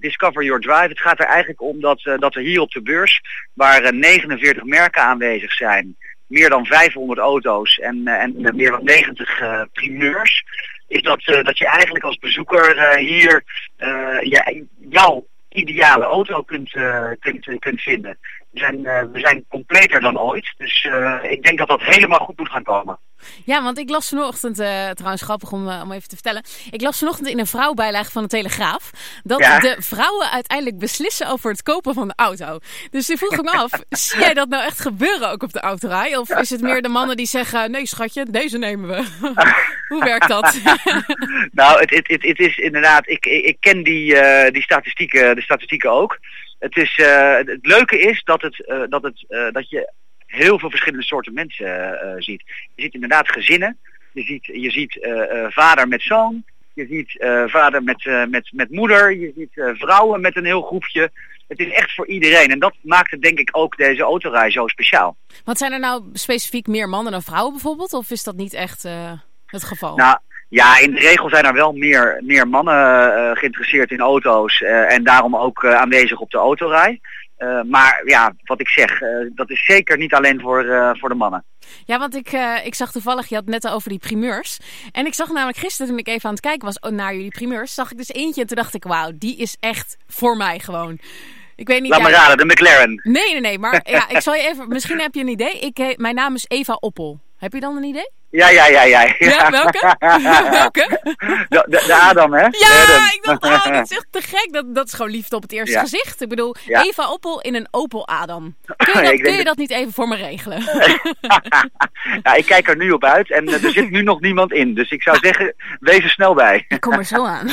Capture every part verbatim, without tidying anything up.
Discover Your Drive. Het gaat er eigenlijk om dat, uh, dat er hier op de beurs, waar uh, negenenveertig merken aanwezig zijn, meer dan vijfhonderd auto's en, uh, en uh, meer dan negentig uh, primeurs, is dat, uh, dat je eigenlijk als bezoeker uh, hier uh, ja, jouw ideale auto kunt, uh, kunt, uh, kunt vinden. We zijn, uh, we zijn completer dan ooit, dus uh, ik denk dat dat helemaal goed moet gaan komen. Ja, want ik las vanochtend, uh, trouwens grappig om, uh, om even te vertellen. Ik las vanochtend in een vrouwbijlage van de Telegraaf dat ja. de vrouwen uiteindelijk beslissen over het kopen van de auto. Dus ik vroeg me af, zie jij dat nou echt gebeuren ook op de autorij? Of is het meer de mannen die zeggen, nee schatje, deze nemen we. Hoe werkt dat? Nou, het, het, het, het is inderdaad, ik, ik ken die, uh, die statistieken, de statistieken ook. Het, is, uh, het leuke is dat, het, uh, dat, het, uh, dat je heel veel verschillende soorten mensen uh, ziet. Je ziet inderdaad gezinnen. Je ziet, je ziet uh, uh, vader met zoon. Je ziet uh, vader met, uh, met, met moeder. Je ziet uh, vrouwen met een heel groepje. Het is echt voor iedereen. En dat maakt het denk ik ook deze autorij zo speciaal. Want zijn er nou specifiek meer mannen dan vrouwen bijvoorbeeld? Of is dat niet echt uh, het geval? Nou, ja, in de regel zijn er wel meer, meer mannen uh, geïnteresseerd in auto's. Uh, en daarom ook uh, aanwezig op de autorij. Uh, maar ja, wat ik zeg, uh, dat is zeker niet alleen voor, uh, voor de mannen. Ja, want ik, uh, ik zag toevallig, je had het net over die primeurs. En ik zag namelijk gisteren, toen ik even aan het kijken was naar jullie primeurs, zag ik dus eentje en toen dacht ik, wauw, die is echt voor mij gewoon. Ik weet niet. Laat ja, me raden, de McLaren. Nee, nee, nee, maar ja, ik zal je even, misschien heb je een idee. Ik, mijn naam is Eva Oppel. Heb je dan een idee? Ja, ja, ja, ja. Ja, ja welke? welke? De, de, de Adam, hè? Ja, de ik dacht, oh, dat is echt te gek. Dat, dat is gewoon liefde op het eerste ja. gezicht. Ik bedoel, ja. Eva Oppel in een Opel Adam. Kun je dat, kun je dat niet even voor me regelen? Ja, ik kijk er nu op uit en uh, er zit nu nog niemand in. Dus ik zou zeggen, wees er snel bij. Ik kom er zo aan.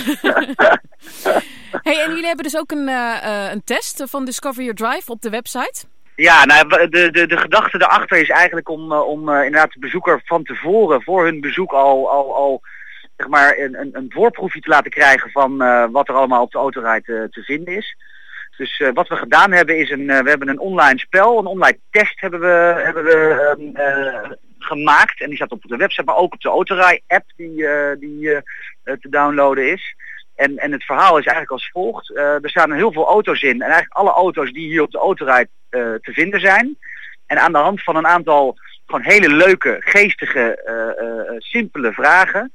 Hey, en jullie hebben dus ook een, uh, een test van Discover Your Drive op de website? Ja, nou, de, de, de gedachte daarachter is eigenlijk om, om uh, inderdaad de bezoeker van tevoren, voor hun bezoek al, al, al zeg maar een, een, een voorproefje te laten krijgen van uh, wat er allemaal op de autorij te, te vinden is. Dus uh, wat we gedaan hebben is, een, uh, we hebben een online spel, een online test hebben we, hebben we um, uh, gemaakt. En die staat op de website, maar ook op de autorij app die, uh, die uh, te downloaden is. En, en het verhaal is eigenlijk als volgt. Uh, er staan heel veel auto's in. En eigenlijk alle auto's die hier op de autorij uh, te vinden zijn. En aan de hand van een aantal gewoon hele leuke, geestige, uh, uh, simpele vragen.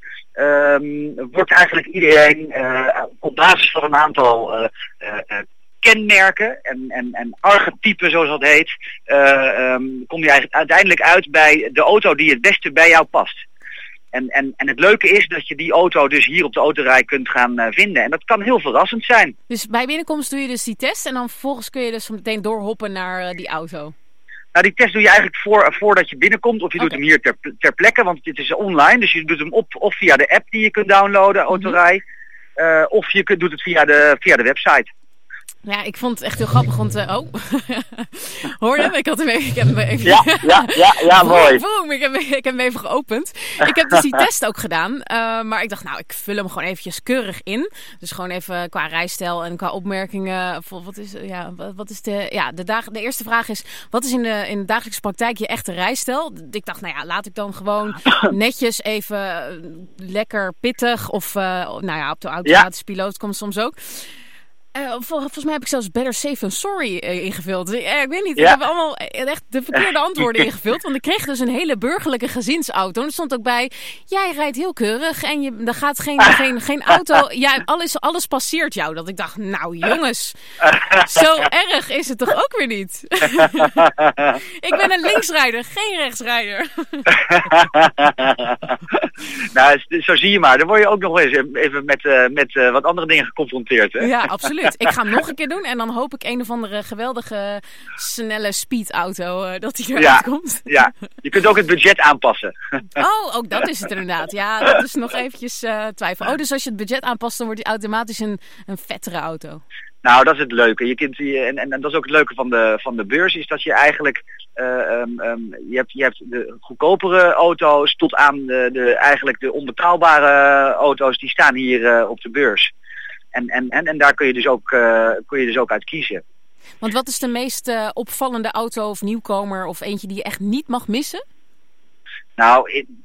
Um, wordt eigenlijk iedereen uh, op basis van een aantal uh, uh, kenmerken en, en, en archetypen zoals dat heet. Uh, um, kom je eigenlijk uiteindelijk uit bij de auto die het beste bij jou past. En, en, en het leuke is dat je die auto dus hier op de autorij kunt gaan uh, vinden. En dat kan heel verrassend zijn. Dus bij binnenkomst doe je dus die test en dan vervolgens kun je dus meteen doorhoppen naar uh, die auto? Nou, die test doe je eigenlijk voor, voordat je binnenkomt. Of je okay. doet hem hier ter, ter plekke, want dit is online. Dus je doet hem op of via de app die je kunt downloaden, autorij. Mm-hmm. Uh, of je kunt, doet het via de, via de website. Ja, ik vond het echt heel grappig, want... Uh, oh, hoor je hem? Ik had hem even... Ik heb hem even ja, ja, ja, ja, mooi. Boom, ik, heb, ik heb hem even geopend. Ik heb dus die test ook gedaan. Uh, maar ik dacht, nou, ik vul hem gewoon eventjes keurig in. Dus gewoon even qua rijstijl en qua opmerkingen. Wat is, ja, wat is de... Ja, de, dag, de eerste vraag is, wat is in de, in de dagelijkse praktijk je echte rijstijl? Ik dacht, nou ja, laat ik dan gewoon netjes even lekker pittig. Of, uh, nou ja, op de automatische ja. piloot komt soms ook. Uh, vol, volgens mij heb ik zelfs better safe than sorry uh, ingevuld. Uh, ik weet niet, ja. ik heb allemaal echt de verkeerde antwoorden ingevuld. Want ik kreeg dus een hele burgerlijke gezinsauto. En er stond ook bij, jij rijdt heel keurig en je, er gaat geen, geen, geen auto. Ja, alles, alles passeert jou. Dat ik dacht, nou jongens, zo erg is het toch ook weer niet? Ik ben een linksrijder, geen rechtsrijder. Nou, zo zie je maar. Dan word je ook nog eens even met, uh, met uh, wat andere dingen geconfronteerd. Hè? Ja, absoluut. Ik ga hem nog een keer doen en dan hoop ik een of andere geweldige snelle speedauto uh, dat die eruit ja, komt. Ja, je kunt ook het budget aanpassen. Oh, ook dat is het inderdaad. Ja, dat is nog eventjes uh, twijfel. Oh, dus als je het budget aanpast, dan wordt die automatisch een, een vettere auto. Nou, dat is het leuke. Je kunt, en, en, en dat is ook het leuke van de, van de beurs, is dat je eigenlijk, uh, um, um, je, hebt, je hebt de goedkopere auto's tot aan de, de, eigenlijk de onbetaalbare auto's, die staan hier uh, op de beurs. En, en, en, en daar kun je, dus ook, uh, kun je dus ook uit kiezen. Want wat is de meest uh, opvallende auto of nieuwkomer of eentje die je echt niet mag missen? Nou,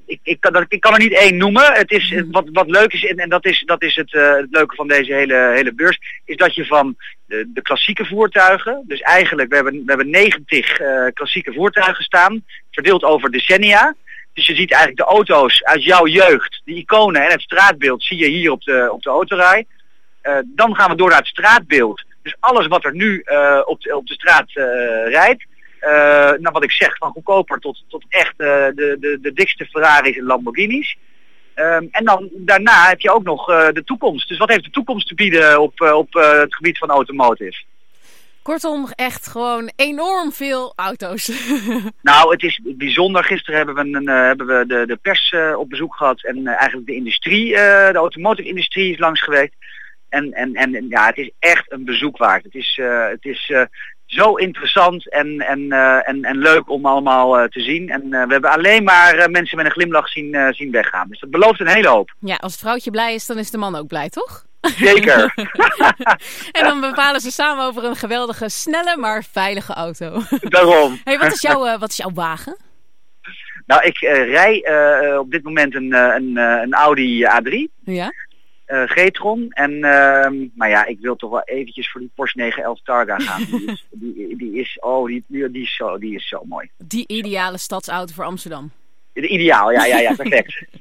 ik, ik, kan, dat, ik kan er niet één noemen. Het is, wat, wat leuk is, en, en dat is, dat is het, uh, het leuke van deze hele, hele beurs, is dat je van de, de klassieke voertuigen, dus eigenlijk, we hebben, we hebben negentig uh, klassieke voertuigen staan, verdeeld over decennia. Dus je ziet eigenlijk de auto's uit jouw jeugd, de iconen en het straatbeeld zie je hier op de, op de autorij. Uh, dan gaan we door naar het straatbeeld. Dus alles wat er nu uh, op, de, op de straat uh, rijdt. Uh, nou wat ik zeg, van goedkoper tot, tot echt uh, de, de, de dikste Ferraris en Lamborghinis. Um, en dan daarna heb je ook nog uh, de toekomst. Dus wat heeft de toekomst te bieden op, uh, op uh, het gebied van automotive? Kortom, echt gewoon enorm veel auto's. Nou, het is bijzonder. Gisteren hebben we, een, uh, hebben we de, de pers uh, op bezoek gehad. En uh, eigenlijk de industrie, uh, de automotive industrie is langs geweest. En, en, en ja, het is echt een bezoek waard. Het is, uh, het is uh, zo interessant en, en, uh, en, en leuk om allemaal uh, te zien. En uh, we hebben alleen maar uh, mensen met een glimlach zien, uh, zien weggaan. Dus dat belooft een hele hoop. Ja, als het vrouwtje blij is, dan is de man ook blij, toch? Zeker. En dan bepalen ze samen over een geweldige, snelle, maar veilige auto. Daarom. Hey, wat is jouw, uh, wat is jouw wagen? Nou, ik uh, rij uh, op dit moment een, uh, een, uh, een Audi A drie. Ja. Uh, G-tron. En, uh, maar ja, ik wil toch wel eventjes voor die Porsche negen elf Targa gaan. Die is, die, die is, oh, die, die, die, is zo, die is zo mooi. Die ideale stadsauto voor Amsterdam. De ideaal, ja, ja, ja, perfect.